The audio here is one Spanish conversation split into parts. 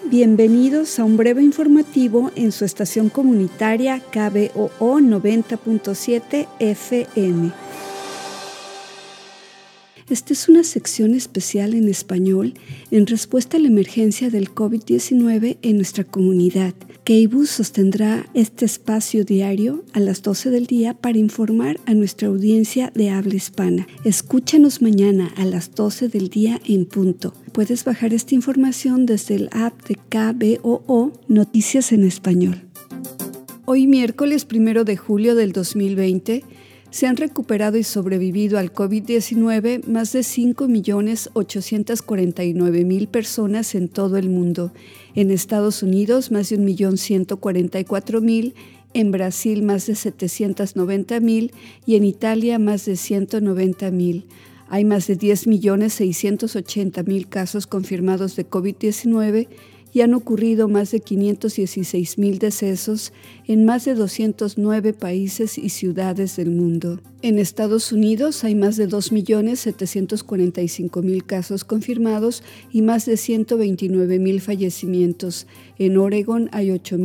Bienvenidos a un breve informativo en su estación comunitaria KBOO 90.7 FM. Esta es una sección especial en español en respuesta a la emergencia del COVID-19 en nuestra comunidad. KBOO sostendrá este espacio diario a las 12 del día para informar a nuestra audiencia de habla hispana. Escúchanos mañana a las 12 del día en punto. Puedes bajar esta información desde el app de KBOO Noticias en Español. Hoy miércoles 1 de julio del 2020, se han recuperado y sobrevivido al COVID-19 más de 5.849.000 personas en todo el mundo. En Estados Unidos, más de 1.144.000, en Brasil, más de 790.000 y en Italia, más de 190.000. Hay más de 10.680.000 casos confirmados de COVID-19 y han ocurrido más de 516.000 decesos en más de 209 países y ciudades del mundo. En Estados Unidos hay más de 2.745.000 casos confirmados y más de 129.000 fallecimientos. En Oregon hay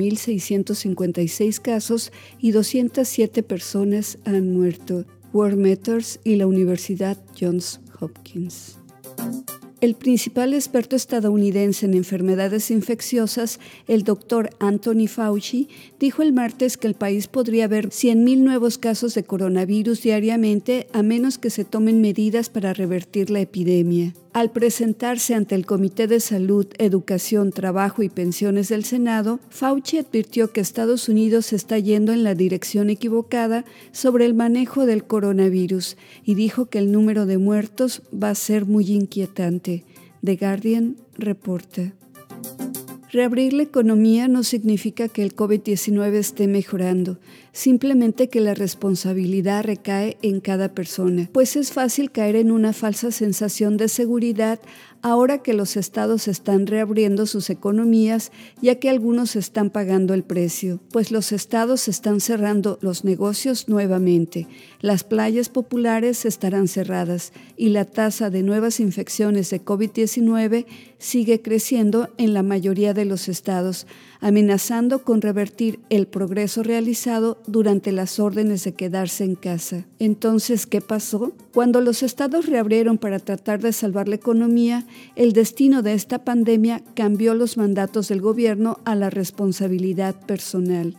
8.656 casos y 207 personas han muerto. World Matters y la Universidad Johns Hopkins. El principal experto estadounidense en enfermedades infecciosas, el Dr. Anthony Fauci, dijo el martes que el país podría ver 100.000 nuevos casos de coronavirus diariamente a menos que se tomen medidas para revertir la epidemia. Al presentarse ante el Comité de Salud, Educación, Trabajo y Pensiones del Senado, Fauci advirtió que Estados Unidos se está yendo en la dirección equivocada sobre el manejo del coronavirus y dijo que el número de muertos va a ser muy inquietante. The Guardian reporta. Reabrir la economía no significa que el COVID-19 esté mejorando, simplemente que la responsabilidad recae en cada persona, pues es fácil caer en una falsa sensación de seguridad ahora que los estados están reabriendo sus economías, ya que algunos están pagando el precio, pues los estados están cerrando los negocios nuevamente, las playas populares estarán cerradas y la tasa de nuevas infecciones de COVID-19 sigue creciendo en la mayoría de los estados, amenazando con revertir el progreso realizado durante las órdenes de quedarse en casa. Entonces, ¿qué pasó? Cuando los estados reabrieron para tratar de salvar la economía, el destino de esta pandemia cambió los mandatos del gobierno a la responsabilidad personal.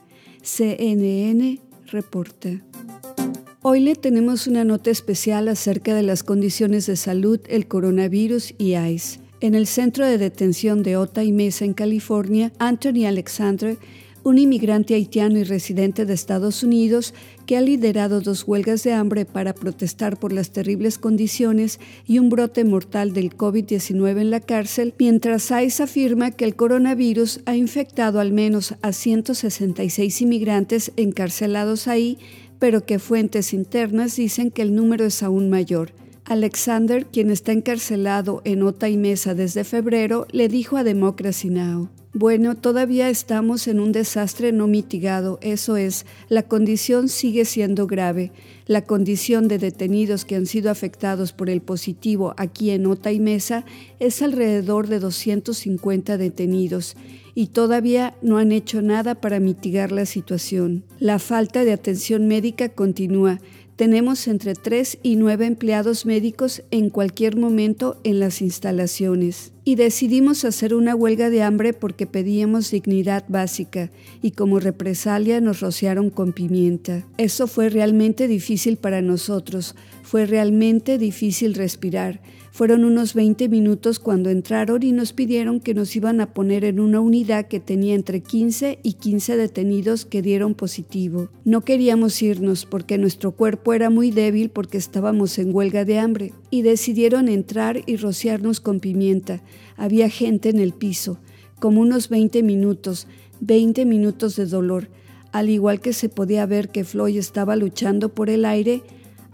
CNN reporta. Hoy le tenemos una nota especial acerca de las condiciones de salud, el coronavirus y ICE. En el centro de detención de Otay Mesa, en California, Anthony Alexander, un inmigrante haitiano y residente de Estados Unidos que ha liderado 2 huelgas de hambre para protestar por las terribles condiciones y un brote mortal del COVID-19 en la cárcel, mientras ICE afirma que el coronavirus ha infectado al menos a 166 inmigrantes encarcelados ahí, pero que fuentes internas dicen que el número es aún mayor. Alexander, quien está encarcelado en Otay Mesa desde febrero, le dijo a Democracy Now! Bueno, todavía estamos en un desastre no mitigado, eso es, la condición sigue siendo grave. La condición de detenidos que han sido afectados por el positivo aquí en Otay Mesa es alrededor de 250 detenidos y todavía no han hecho nada para mitigar la situación. La falta de atención médica continúa. Tenemos entre 3 y 9 empleados médicos en cualquier momento en las instalaciones. Y decidimos hacer una huelga de hambre porque pedíamos dignidad básica y como represalia nos rociaron con pimienta. Eso fue realmente difícil para nosotros, fue realmente difícil respirar. Fueron unos 20 minutos cuando entraron y nos pidieron que nos iban a poner en una unidad que tenía entre 15 y 15 detenidos que dieron positivo. No queríamos irnos porque nuestro cuerpo era muy débil porque estábamos en huelga de hambre y decidieron entrar y rociarnos con pimienta. Había gente en el piso, como unos 20 minutos de dolor. Al igual que se podía ver que Floyd estaba luchando por el aire,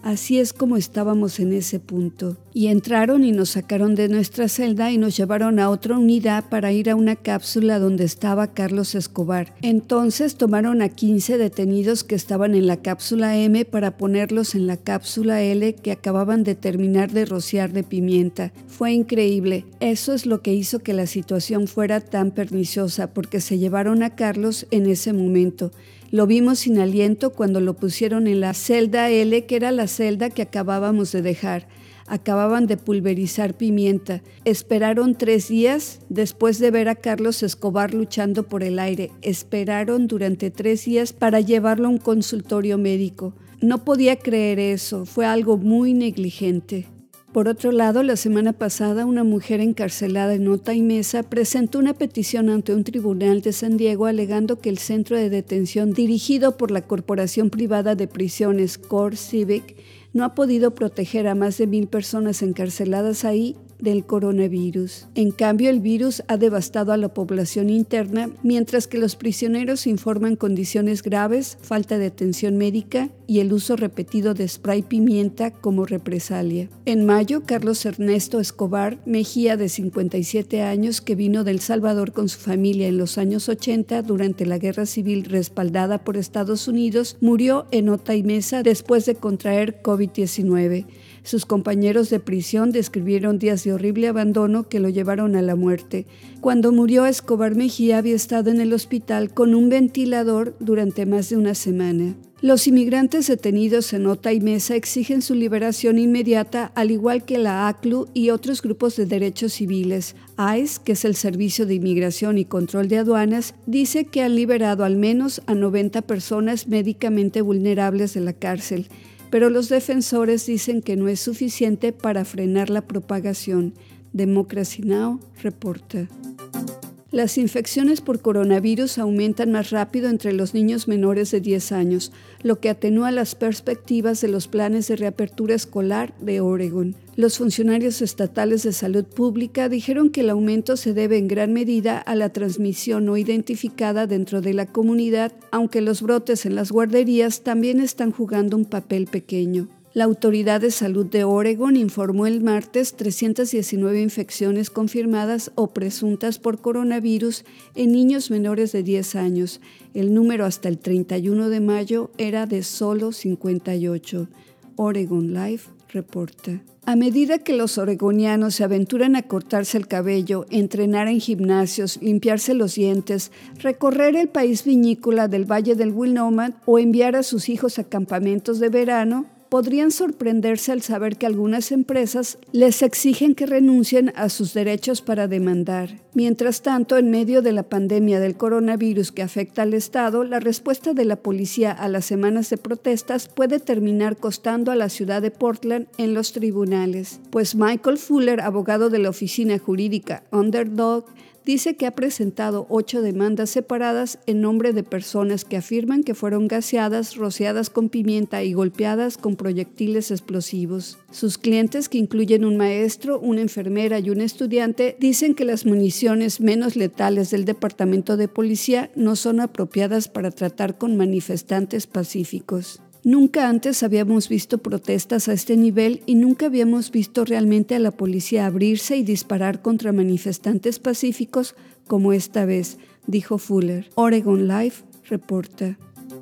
Así es como estábamos en ese punto. Y entraron y nos sacaron de nuestra celda y nos llevaron a otra unidad para ir a una cápsula donde estaba Carlos Escobar. Entonces tomaron a 15 detenidos que estaban en la cápsula M para ponerlos en la cápsula L que acababan de terminar de rociar de pimienta. Fue increíble. Eso es lo que hizo que la situación fuera tan perniciosa, porque se llevaron a Carlos en ese momento. Lo vimos sin aliento cuando lo pusieron en la celda L, que era la celda que acabábamos de dejar. Acababan de pulverizar pimienta. Esperaron 3 días después de ver a Carlos Escobar luchando por el aire. Esperaron durante 3 días para llevarlo a un consultorio médico. No podía creer eso, fue algo muy negligente. Por otro lado, la semana pasada, una mujer encarcelada en Otay Mesa presentó una petición ante un tribunal de San Diego alegando que el centro de detención dirigido por la Corporación Privada de Prisiones CoreCivic no ha podido proteger a más de 1,000 personas encarceladas ahí del coronavirus. En cambio, el virus ha devastado a la población interna, mientras que los prisioneros informan condiciones graves, falta de atención médica y el uso repetido de spray pimienta como represalia. En mayo, Carlos Ernesto Escobar Mejía, de 57 años, que vino de El Salvador con su familia en los años 80 durante la guerra civil respaldada por Estados Unidos, murió en Otay Mesa después de contraer COVID-19. Sus compañeros de prisión describieron días de horrible abandono que lo llevaron a la muerte. Cuando murió, Escobar Mejía había estado en el hospital con un ventilador durante más de una semana. Los inmigrantes detenidos en Otay Mesa exigen su liberación inmediata, al igual que la ACLU y otros grupos de derechos civiles. ICE, que es el Servicio de Inmigración y Control de Aduanas, dice que han liberado al menos a 90 personas médicamente vulnerables de la cárcel. Pero los defensores dicen que no es suficiente para frenar la propagación. Democracy Now! Reporta. Las infecciones por coronavirus aumentan más rápido entre los niños menores de 10 años, lo que atenúa las perspectivas de los planes de reapertura escolar de Oregon. Los funcionarios estatales de salud pública dijeron que el aumento se debe en gran medida a la transmisión no identificada dentro de la comunidad, aunque los brotes en las guarderías también están jugando un papel pequeño. La Autoridad de Salud de Oregon informó el martes 319 infecciones confirmadas o presuntas por coronavirus en niños menores de 10 años. El número hasta el 31 de mayo era de solo 58. Oregon Live reporta. A medida que los oregonianos se aventuran a cortarse el cabello, entrenar en gimnasios, limpiarse los dientes, recorrer el país vinícola del Valle del Willamette o enviar a sus hijos a campamentos de verano, podrían sorprenderse al saber que algunas empresas les exigen que renuncien a sus derechos para demandar. Mientras tanto, en medio de la pandemia del coronavirus que afecta al Estado, la respuesta de la policía a las semanas de protestas puede terminar costando a la ciudad de Portland en los tribunales. Pues Michael Fuller, abogado de la oficina jurídica Underdog, dice que ha presentado 8 demandas separadas en nombre de personas que afirman que fueron gaseadas, rociadas con pimienta y golpeadas con proyectiles explosivos. Sus clientes, que incluyen un maestro, una enfermera y un estudiante, dicen que las municiones menos letales del Departamento de Policía no son apropiadas para tratar con manifestantes pacíficos. Nunca antes habíamos visto protestas a este nivel y nunca habíamos visto realmente a la policía abrirse y disparar contra manifestantes pacíficos como esta vez, dijo Fuller. Oregon Live reporta.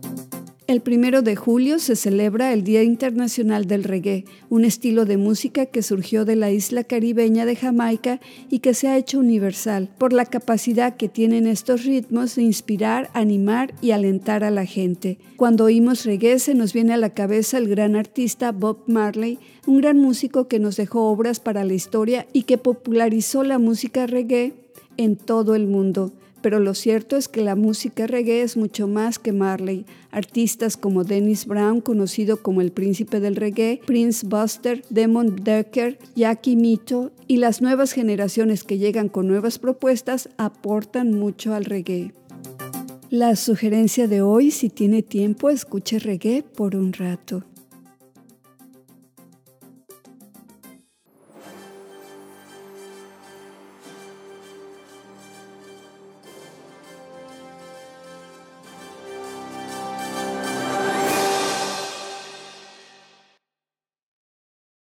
El 1 de julio se celebra el Día Internacional del Reggae, un estilo de música que surgió de la isla caribeña de Jamaica y que se ha hecho universal por la capacidad que tienen estos ritmos de inspirar, animar y alentar a la gente. Cuando oímos reggae se nos viene a la cabeza el gran artista Bob Marley, un gran músico que nos dejó obras para la historia y que popularizó la música reggae en todo el mundo. Pero lo cierto es que la música reggae es mucho más que Marley. Artistas como Dennis Brown, conocido como el príncipe del reggae, Prince Buster, Damon Decker, Jackie Mito y las nuevas generaciones que llegan con nuevas propuestas aportan mucho al reggae. La sugerencia de hoy, si tiene tiempo, escuche reggae por un rato.